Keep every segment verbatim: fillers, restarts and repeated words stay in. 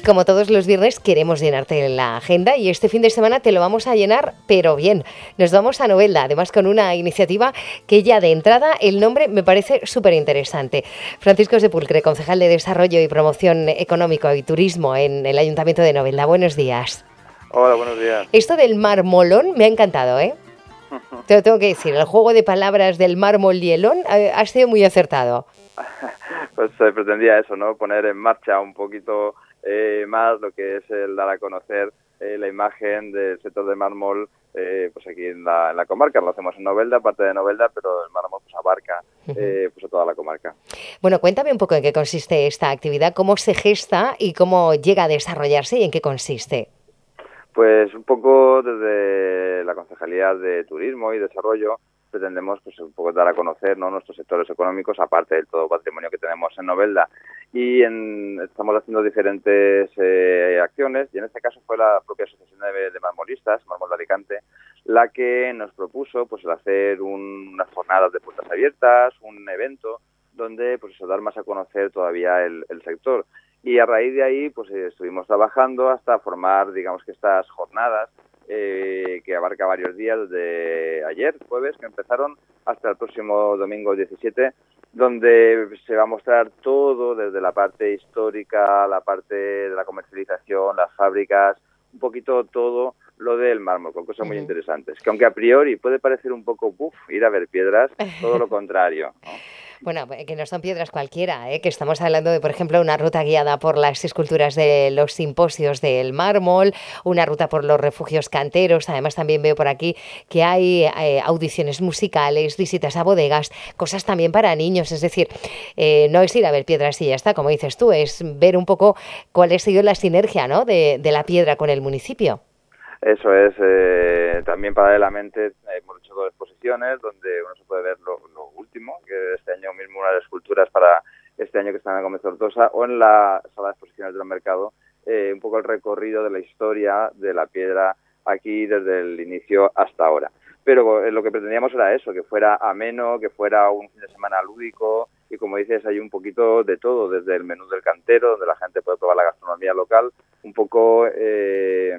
Como todos los viernes queremos llenarte la agenda y este fin de semana te lo vamos a llenar, pero bien. Nos vamos a Novelda, además con una iniciativa que ya de entrada el nombre me parece súper interesante. Francisco Sepulcre, concejal de Desarrollo y Promoción Económico y Turismo en el Ayuntamiento de Novelda. Buenos días. Hola, buenos días. Esto del marmolón me ha encantado, ¿eh? Te lo tengo que decir, el juego de palabras del mármol y el on ha sido muy acertado. Pues se pretendía eso, ¿no? Poner en marcha un poquito eh, más lo que es el dar a conocer eh, la imagen del sector de mármol eh, pues aquí en la, en la comarca. Lo hacemos en Novelda, parte de Novelda, pero el mármol pues abarca eh, pues a toda la comarca. Bueno, cuéntame un poco en qué consiste esta actividad, cómo se gesta y cómo llega a desarrollarse y en qué consiste. Pues un poco desde la Concejalía de Turismo y Desarrollo pretendemos pues un poco dar a conocer, ¿no?, nuestros sectores económicos, aparte del todo patrimonio que tenemos en Novelda. Y en, estamos haciendo diferentes eh, acciones, y en este caso fue la propia Asociación de, de Marmolistas, Mármol de Alicante, la que nos propuso pues el hacer un, unas jornadas de puertas abiertas, un evento donde pues eso, dar más a conocer todavía el, el sector. Y a raíz de ahí pues eh, estuvimos trabajando hasta formar, digamos que estas jornadas, Eh, que abarca varios días, desde ayer, jueves, que empezaron, hasta el próximo domingo diecisiete, donde se va a mostrar todo, desde la parte histórica, la parte de la comercialización, las fábricas, un poquito todo lo del mármol, con cosas muy uh-huh. interesantes. Que aunque a priori puede parecer un poco, ¡buf!, ir a ver piedras, todo lo contrario, ¿no? Bueno, que no son piedras cualquiera, ¿eh? Que estamos hablando de, por ejemplo, una ruta guiada por las esculturas de los simposios del mármol, una ruta por los refugios canteros. Además, también veo por aquí que hay eh, audiciones musicales, visitas a bodegas, cosas también para niños. Es decir, eh, no es ir a ver piedras y ya está, como dices tú, es ver un poco cuál ha sido la sinergia, ¿no?, de, de la piedra con el municipio. Eso es, eh, también paralelamente hemos hecho dos exposiciones donde uno se puede ver lo, lo último, que este año mismo unas esculturas para este año que están en Gómez Tortosa, o en la sala de exposiciones del mercado, eh, un poco el recorrido de la historia de la piedra aquí desde el inicio hasta ahora. Pero eh, lo que pretendíamos era eso, que fuera ameno, que fuera un fin de semana lúdico, y como dices, hay un poquito de todo, desde el menú del cantero, donde la gente puede probar la gastronomía local, un poco Eh,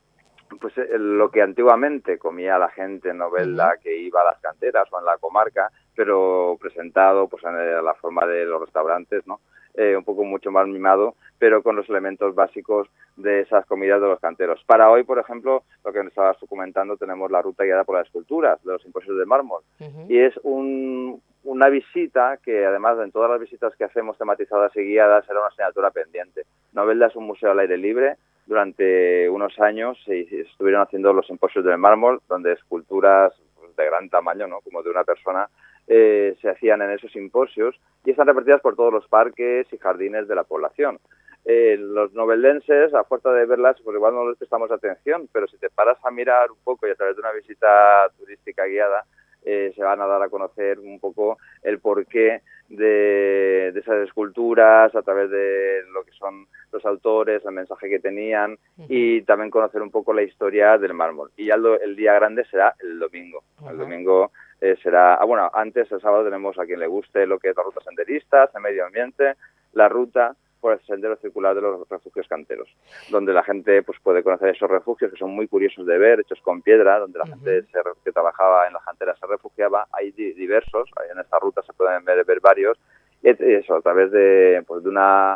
pues lo que antiguamente comía la gente en Novelda, uh-huh. que iba a las canteras o en la comarca, pero presentado pues en la forma de los restaurantes, ¿no? Eh, un poco mucho más mimado, pero con los elementos básicos de esas comidas de los canteros. Para hoy, por ejemplo, lo que nos estabas comentando, tenemos la ruta guiada por las esculturas de los simposios de mármol, uh-huh. y es un, una visita que, además, en todas las visitas que hacemos tematizadas y guiadas, era una asignatura pendiente. Novelda es un museo al aire libre. Durante unos años se estuvieron haciendo los simposios del mármol, donde esculturas pues, de gran tamaño, ¿no?, como de una persona, eh, se hacían en esos simposios y están repartidas por todos los parques y jardines de la población. Eh, los noveldenses, a fuerza de verlas, pues igual no les prestamos atención, pero si te paras a mirar un poco y a través de una visita turística guiada, eh, se van a dar a conocer un poco el porqué de, de esas esculturas, a través de lo que son los autores, el mensaje que tenían, uh-huh. y también conocer un poco la historia del mármol. Y ya el, el día grande será el domingo. Uh-huh. El domingo eh, será, ah, bueno, antes el sábado tenemos a quien le guste lo que es la ruta senderistas, el medio ambiente, la ruta por el sendero circular de los refugios canteros, donde la gente pues puede conocer esos refugios que son muy curiosos de ver, hechos con piedra, donde la uh-huh. gente se, que trabajaba en las canteras se refugiaba. Hay di- diversos, en esta ruta se pueden ver, ver varios, y eso a través de, pues, de una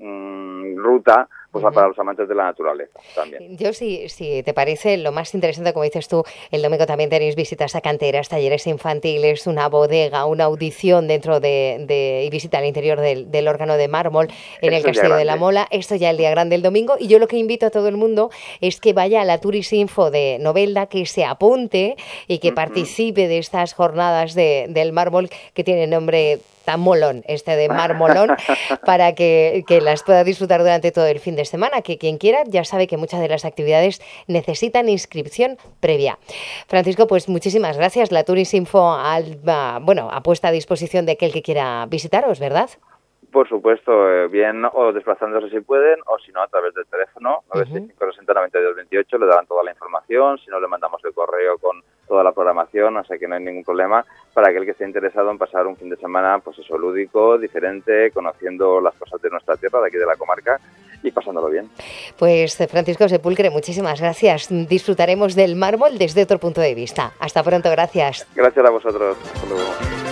mmm, ruta pues uh-huh. para los amantes de la naturaleza también. Yo, si, si te parece, lo más interesante, como dices tú, el domingo también tenéis visitas a canteras, talleres infantiles, una bodega, una audición dentro de, de y visita al interior del, del órgano de mármol en Esto el Castillo de la Mola. Esto ya el día grande el domingo, y yo lo que invito a todo el mundo es que vaya a la Turisinfo de Novelda, que se apunte y que uh-huh. participe de estas jornadas de, del mármol que tiene nombre tan molón, este de marmolón, para que, que las pueda disfrutar durante todo el fin de semana, que quien quiera ya sabe que muchas de las actividades necesitan inscripción previa. Francisco, pues muchísimas gracias. La Turisinfo al, bueno, ha puesto a disposición de aquel que quiera visitaros, ¿verdad? Por supuesto, eh, bien o desplazándose si pueden, o si no a través del teléfono nueve seis cinco seis cero nueve dos dos ocho, le darán toda la información, si no le mandamos el correo con toda la programación, o sea que no hay ningún problema para aquel que esté interesado en pasar un fin de semana, pues eso, lúdico, diferente, conociendo las cosas de nuestra tierra, de aquí de la comarca, y pasándolo bien. Pues Francisco Sepulcre, muchísimas gracias. Disfrutaremos del mármol desde otro punto de vista. Hasta pronto, gracias. Gracias a vosotros. Hasta luego.